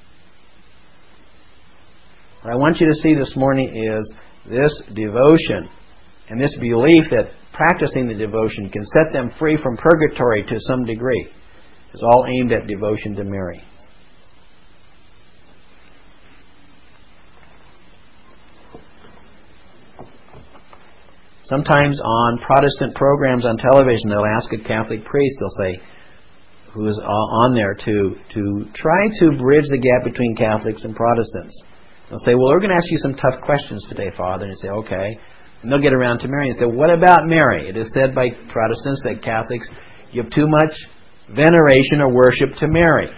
What I want you to see this morning is this devotion and this belief that practicing the devotion can set them free from purgatory to some degree. It's all aimed at devotion to Mary. Sometimes on Protestant programs on television, they'll ask a Catholic priest, they'll say, who is on there to try to bridge the gap between Catholics and Protestants. They'll say, well, we're going to ask you some tough questions today, Father. And you say, okay. And they'll get around to Mary and say, what about Mary? It is said by Protestants that Catholics give too much veneration or worship to Mary.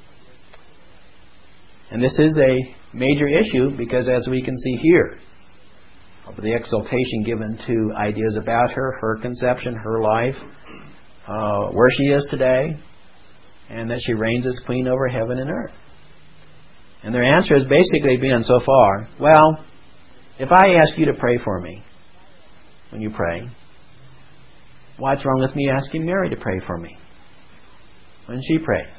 And this is a major issue because, as we can see here, of the exaltation given to ideas about her, her conception, her life, where she is today, and that she reigns as queen over heaven and earth. And their answer has basically been so far, well, if I ask you to pray for me when you pray, what's wrong with me asking Mary to pray for me when she prays?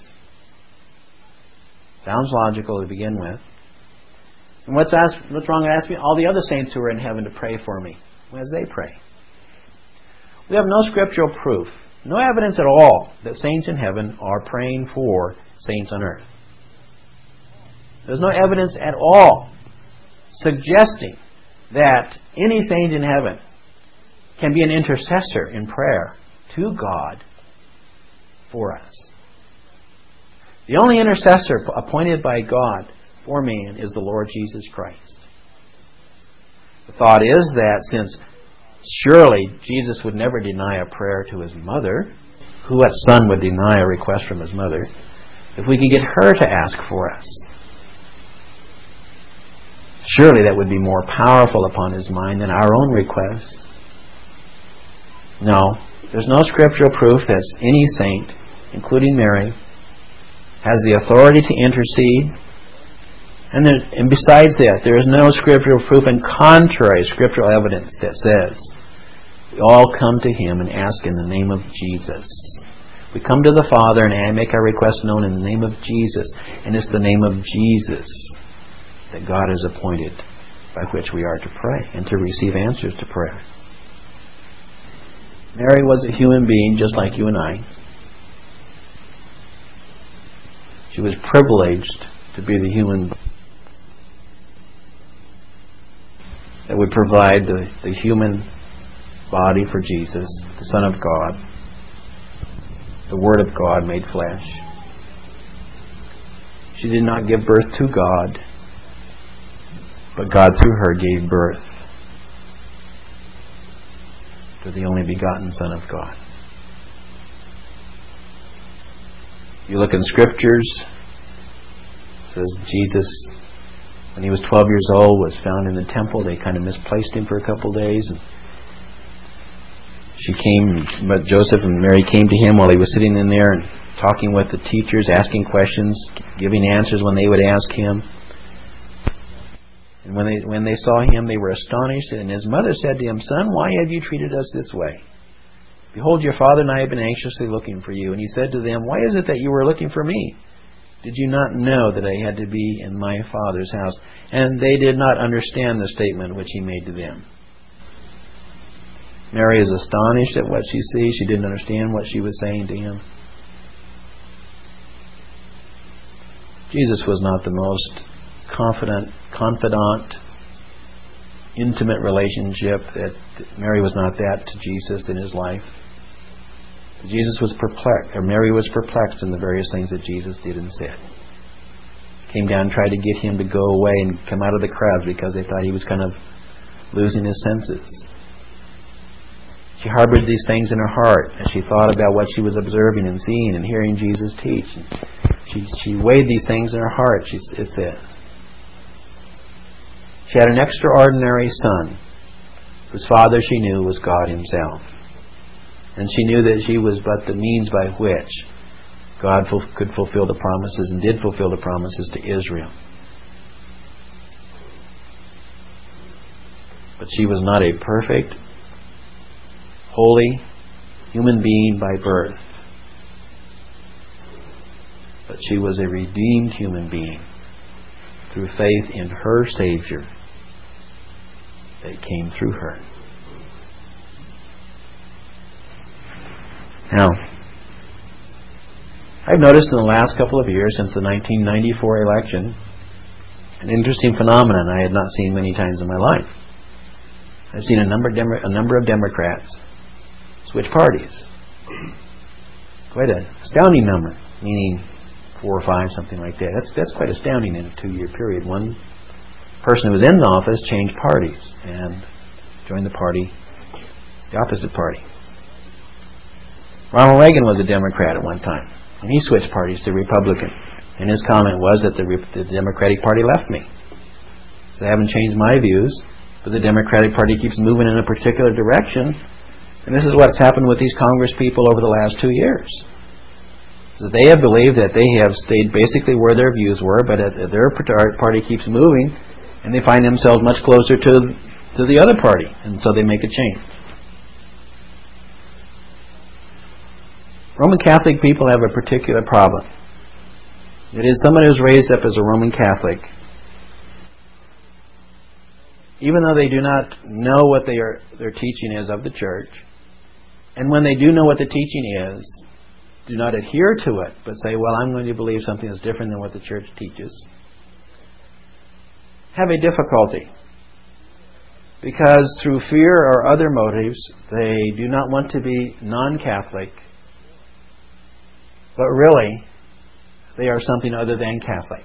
Sounds logical to begin with. And what's wrong with asking all the other saints who are in heaven to pray for me as they pray? We have no scriptural proof, no evidence at all that saints in heaven are praying for saints on earth. There's no evidence at all suggesting that any saint in heaven can be an intercessor in prayer to God for us. The only intercessor appointed by God for man is the Lord Jesus Christ. The thought is that since surely Jesus would never deny a prayer to his mother, what son would deny a request from his mother? If we could get her to ask for us, surely that would be more powerful upon his mind than our own requests. No, there's no scriptural proof that any saint, including Mary, has the authority to intercede. And besides that, there is no scriptural proof and contrary scriptural evidence that says we all come to him and ask in the name of Jesus. We come to the Father and make our request known in the name of Jesus. And it's the name of Jesus that God has appointed by which we are to pray and to receive answers to prayer. Mary was a human being just like you and I. She was privileged to be the human that would provide the human body for Jesus, the Son of God, the Word of God made flesh. She did not give birth to God, but God through her gave birth to the only begotten Son of God. You look in Scriptures, it says Jesus, when he was 12 years old, was found in the temple. They kind of misplaced him for a couple of days. And but Joseph and Mary came to him while he was sitting in there and talking with the teachers, asking questions, giving answers when they would ask him. And when they saw him, they were astonished. And his mother said to him, "Son, why have you treated us this way? Behold, your father and I have been anxiously looking for you. And he said to them, Why is it that you were looking for me? Did you not know that I had to be in my Father's house? And they did not understand the statement which he made to them. Mary is astonished at what she sees. She didn't understand what she was saying to him. Jesus was not the most confidant, intimate relationship. That Mary was not that to Jesus in his life. Jesus was perplexed, or Mary was perplexed in the various things that Jesus did and said. Came down and tried to get him to go away and come out of the crowds because they thought he was kind of losing his senses. She harbored these things in her heart as she thought about what she was observing and seeing and hearing Jesus teach. She weighed these things in her heart, it says. She had an extraordinary son, whose father she knew was God himself. And she knew that she was but the means by which God could fulfill the promises and did fulfill the promises to Israel. But she was not a perfect, holy human being by birth. But she was a redeemed human being through faith in her Savior that came through her. Now, I've noticed in the last couple of years, since the 1994 election, an interesting phenomenon I had not seen many times in my life. I've seen a number of Democrats switch parties. Quite an astounding number, meaning 4 or 5, something like that. That's quite astounding in a 2-year period. One person who was in the office changed parties and joined the opposite party. Ronald Reagan was a Democrat at one time, and he switched parties to Republican. And his comment was that the Democratic Party left me. So I haven't changed my views, but the Democratic Party keeps moving in a particular direction. And this is what's happened with these Congress people over the last 2 years. So they have believed that they have stayed basically where their views were, but their party keeps moving, and they find themselves much closer to the other party, and so they make a change. Roman Catholic people have a particular problem. It is someone who's raised up as a Roman Catholic, even though they do not know what their teaching is of the church, and when they do know what the teaching is, do not adhere to it, but say, well, I'm going to believe something that's different than what the church teaches, have a difficulty. Because through fear or other motives, they do not want to be non-Catholic, but really, they are something other than Catholic.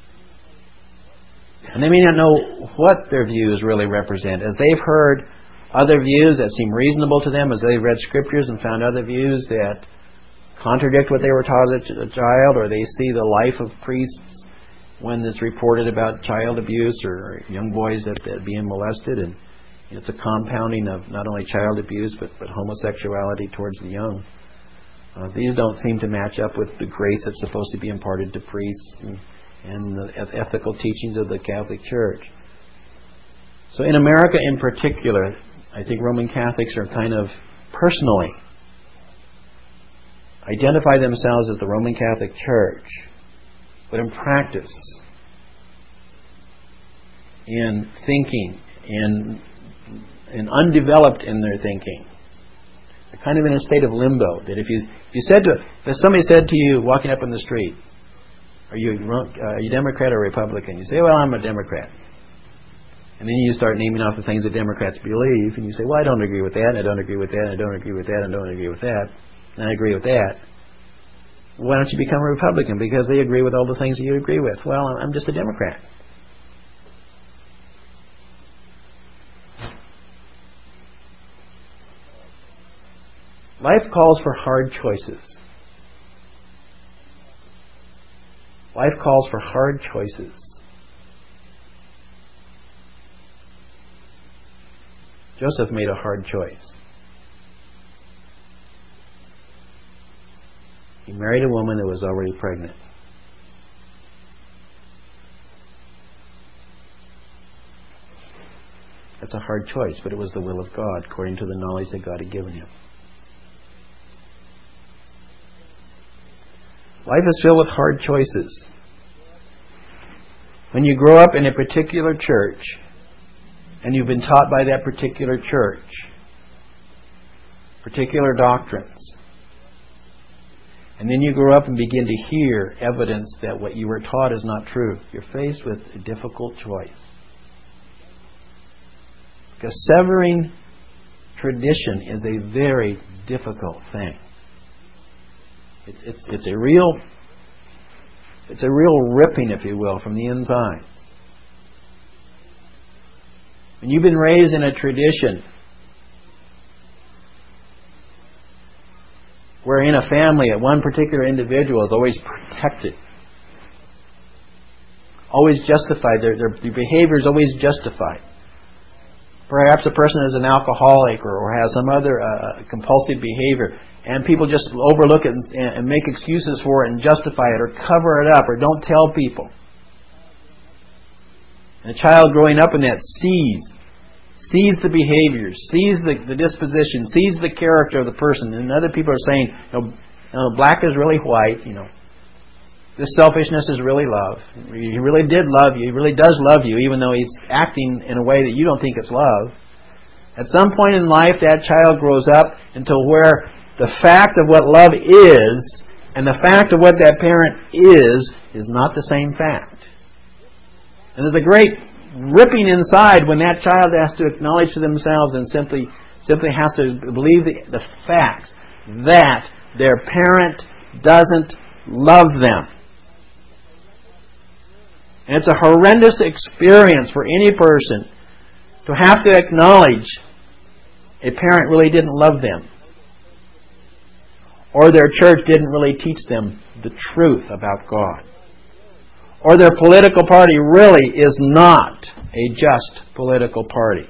And they may not know what their views really represent. As they've heard other views that seem reasonable to them, as they've read scriptures and found other views that contradict what they were taught as a child, or they see the life of priests when it's reported about child abuse or young boys that are being molested, and it's a compounding of not only child abuse but homosexuality towards the young. These don't seem to match up with the grace that's supposed to be imparted to priests and the ethical teachings of the Catholic Church. So in America in particular, I think Roman Catholics are kind of personally identify themselves as the Roman Catholic Church, but in practice, in thinking, in undeveloped in their thinking, they're kind of in a state of limbo. That if somebody said to you walking up on the street, Are you Democrat or Republican? You say, well, I'm a Democrat. And then you start naming off the things that Democrats believe, and you say, well, I don't agree with that, and I don't agree with that, and I don't agree with that, and I don't agree with that, and I agree with that. Why don't you become a Republican? Because they agree with all the things that you agree with. Well, I'm just a Democrat. Life calls for hard choices. Life calls for hard choices. Joseph made a hard choice. He married a woman that was already pregnant. That's a hard choice, but it was the will of God, according to the knowledge that God had given him. Life is filled with hard choices. When you grow up in a particular church, and you've been taught by that particular church particular doctrines, and then you grow up and begin to hear evidence that what you were taught is not true, you're faced with a difficult choice. Because severing tradition is a very difficult thing. It's a real ripping, if you will, from the inside. When you've been raised in a tradition where in a family one particular individual is always protected, always justified, their behavior is always justified. Perhaps a person is an alcoholic or has some other compulsive behavior, and people just overlook it and make excuses for it and justify it or cover it up or don't tell people. And a child growing up in that sees the behavior, sees the disposition, sees the character of the person, and other people are saying, black is really white, this selfishness is really love. He really did love you. He really does love you, even though he's acting in a way that you don't think it's love. At some point in life, that child grows up until where the fact of what love is and the fact of what that parent is not the same fact. And there's a great ripping inside when that child has to acknowledge to themselves and simply has to believe the facts that their parent doesn't love them. And it's a horrendous experience for any person to have to acknowledge a parent really didn't love them, or their church didn't really teach them the truth about God, or their political party really is not a just political party.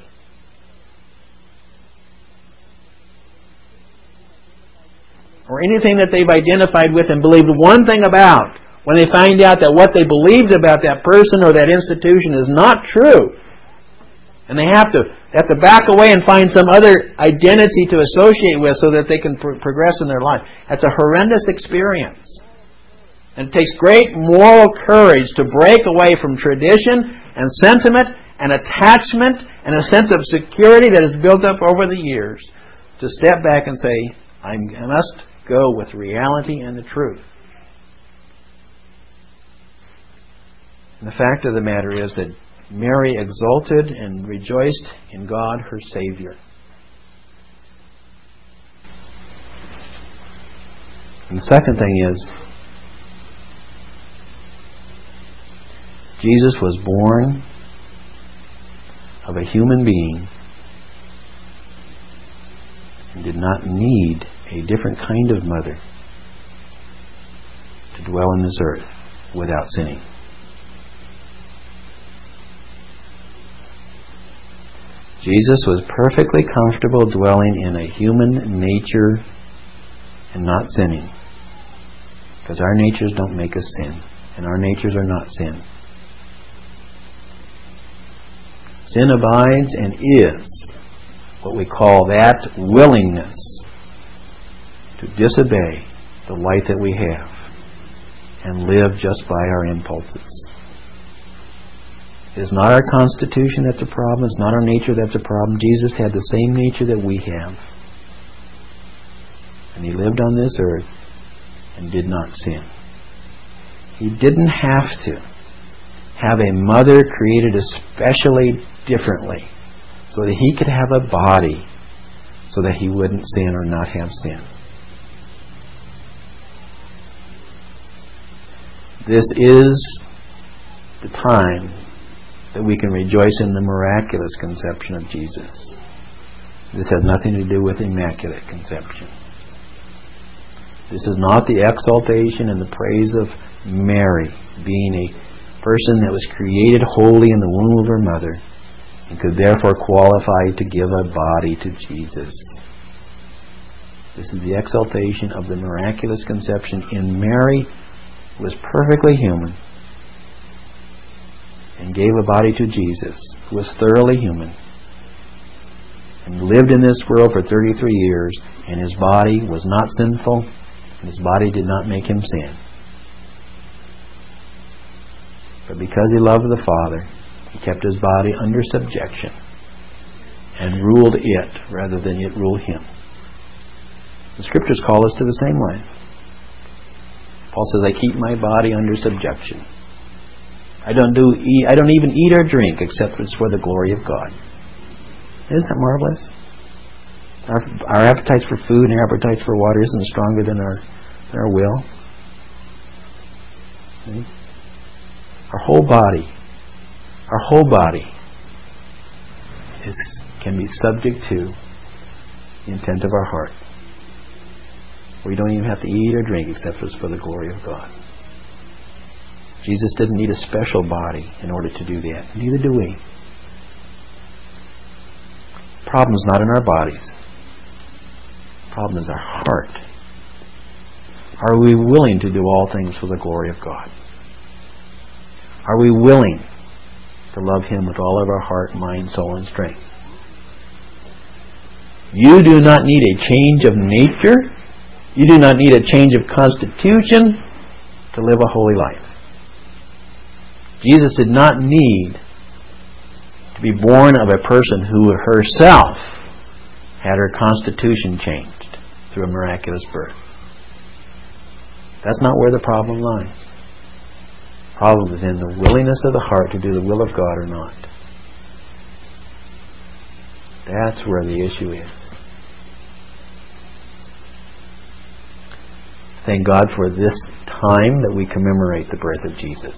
Or anything that they've identified with and believed one thing about, when they find out that what they believed about that person or that institution is not true, and they have to back away and find some other identity to associate with so that they can progress in their life. That's a horrendous experience. And it takes great moral courage to break away from tradition and sentiment and attachment and a sense of security that is built up over the years, to step back and say, I must go with reality and the truth. And the fact of the matter is that Mary exulted and rejoiced in God, her Savior. And the second thing is, Jesus was born of a human being and did not need a different kind of mother to dwell on this earth without sinning. Jesus was perfectly comfortable dwelling in a human nature and not sinning, because our natures don't make us sin, and our natures are not sin. Sin abides and is what we call that willingness to disobey the light that we have and live just by our impulses. It is not our constitution that's a problem. It's not our nature that's a problem. Jesus had the same nature that we have. And He lived on this earth and did not sin. He didn't have to have a mother created especially differently so that He could have a body so that He wouldn't sin or not have sin. This is the time that we can rejoice in the miraculous conception of Jesus. This has nothing to do with immaculate conception. This is not the exaltation and the praise of Mary being a person that was created holy in the womb of her mother and could therefore qualify to give a body to Jesus. This is the exaltation of the miraculous conception in Mary, who was perfectly human and gave a body to Jesus, who was thoroughly human and lived in this world for 33 years, and His body was not sinful, and His body did not make Him sin. But because He loved the Father, He kept His body under subjection and ruled it rather than it rule Him. The Scriptures call us to the same way. Paul says, I keep my body under subjection. I don't even eat or drink except it's for the glory of God. Isn't that marvelous? Our appetites for food and our appetites for water isn't stronger than our will. See? Our whole body can be subject to the intent of our heart. We don't even have to eat or drink except it's for the glory of God. Jesus didn't need a special body in order to do that. Neither do we. The problem is not in our bodies. The problem is our heart. Are we willing to do all things for the glory of God? Are we willing to love Him with all of our heart, mind, soul, and strength? You do not need a change of nature. You do not need a change of constitution to live a holy life. Jesus did not need to be born of a person who herself had her constitution changed through a miraculous birth. That's not where the problem lies. The problem is in the willingness of the heart to do the will of God or not. That's where the issue is. Thank God for this time that we commemorate the birth of Jesus.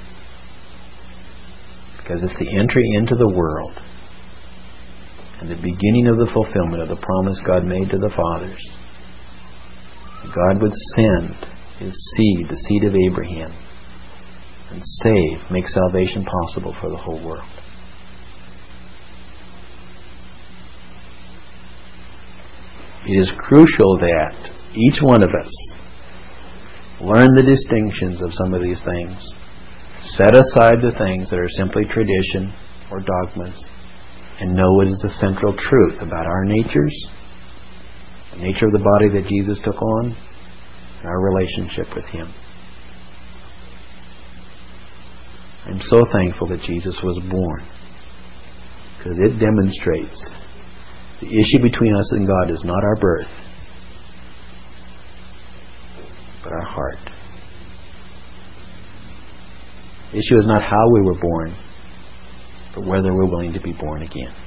Because it's the entry into the world and the beginning of the fulfillment of the promise God made to the fathers. God would send His seed, the seed of Abraham, and save, make salvation possible for the whole world. It is crucial that each one of us learn the distinctions of some of these things. Set aside the things that are simply tradition or dogmas and know what is the central truth about our natures, the nature of the body that Jesus took on, and our relationship with Him. I'm so thankful that Jesus was born, because it demonstrates the issue between us and God is not our birth, but our heart. The issue is not how we were born, but whether we're willing to be born again.